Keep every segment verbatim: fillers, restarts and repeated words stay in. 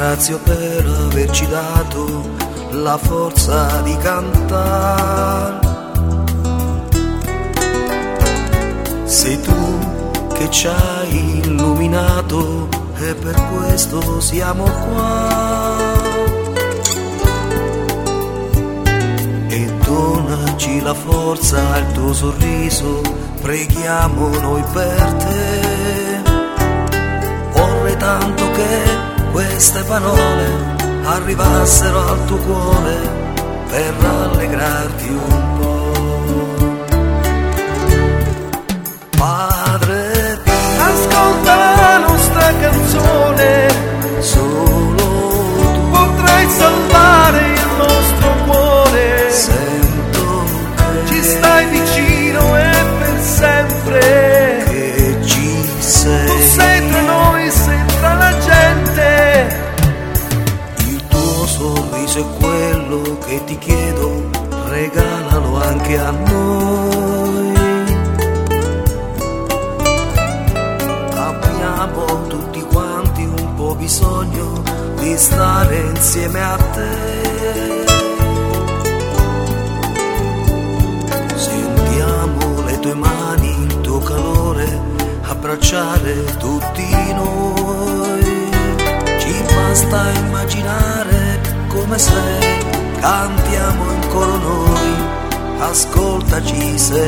ringrazio per averci dato la forza di cantare. Sei tu che ci hai illuminato e per questo siamo qua. E donaci la forza, il tuo sorriso, preghiamo noi per te. Vorrei tanto che queste parole arrivassero al tuo cuore per rallegrarti un po'. Padre, ascolta la nostra canzone, solo tu potrai salvare il nostro cuore. Sento che ci stai vicino e per sempre, che ci sei. tu sei tra noi, sei tra la gente. Il tuo sorriso è quello che ti chiedo, regalalo anche a noi. Abbiamo tutti quanti un po' bisogno di stare insieme a te. Sentiamo le tue mani, il tuo calore, abbracciare tutti noi. Ci basta immaginare come sei, cantiamo in coro noi, ascoltaci se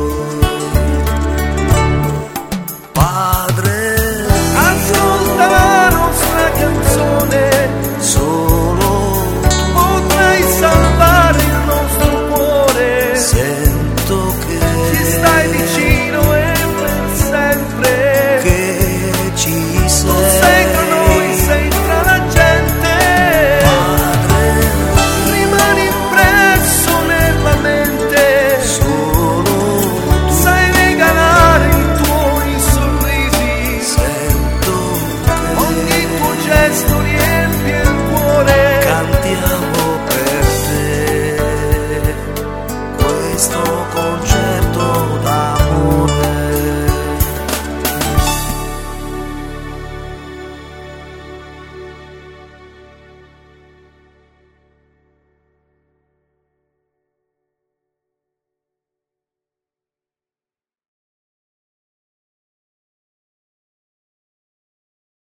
vuoi. Padre, Ascolta